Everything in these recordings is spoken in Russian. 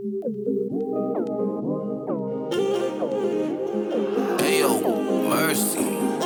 Hey yo, Mercy.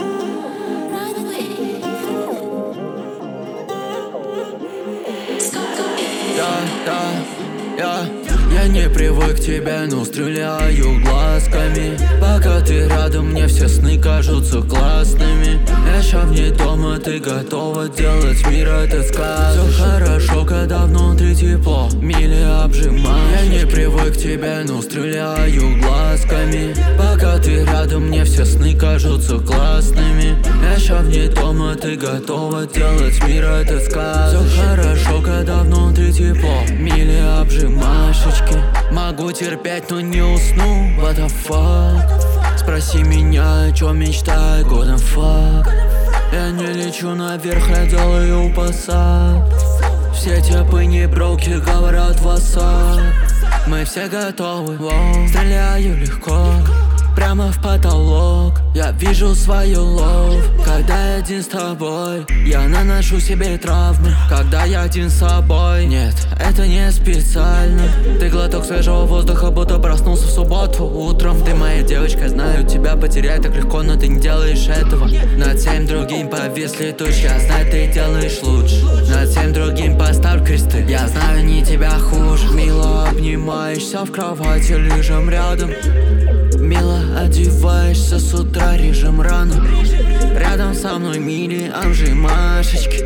Я не привык к тебе, но стреляю глазками. Пока ты рядом, мне все сны кажутся классными. Я ща вне дома, ты готова делать мир этот сказочный. Все хорошо, когда внутри тепло, мили обжимаешь. Я не привык к тебе, но стреляю глазками. Пока ты рядом, мне все сны кажутся классными. Я ща вне дома, ты готова делать мир этот сказочный. Все хорошо, когда внутри тепло, мили обжимашечки. Могу терпеть, но не усну, what the fuck. Спроси меня, о чем мечтаю, годом fuck. Я не лечу наверх, я делаю посад. Все типы не броки, говорят в WhatsApp. Мы все готовы, стреляю легко, прямо в потолок. Я вижу свою лов. Когда я один с тобой, я наношу себе травмы. Когда я один с собой, нет, это не специально. Ты глоток свежего воздуха, будто проснулся в субботу утром. Ты моя девочка, знаю, тебя потерять так легко, но ты не делаешь этого. Над всем другим повисли тучи, я знаю, ты делаешь лучше. Над всем другим поставь кресты, я знаю, не тебя хуже. Мило обнимаешься в кровати, лежим рядом. Мило одеваешься с утра, режем рано. Рядом со мной мили обжимашечки.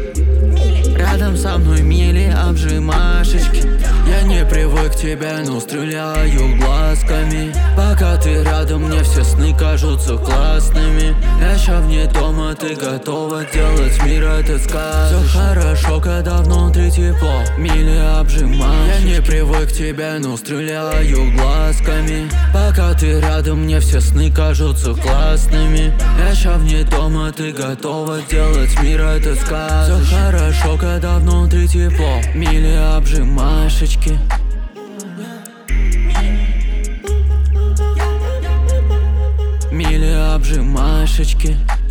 Рядом со мной мили обжимашечки. Я не привык к тебе, но стреляю глазками. Пока ты рядом, мне все сны кажутся классными. Я ща вне дома, ты готова делать мир этот сказочный. Все хорошо, когда внутри тепло, мили обжимашечки. Я не привык к тебе, но стреляю глазками. Пока ты рядом, мне все сны кажутся классными. Я ща вне дома, ты готова делать мир этот сказочный. Все хорошо, когда внутри тепло, мили обжимашечки. Мили обжимашечки.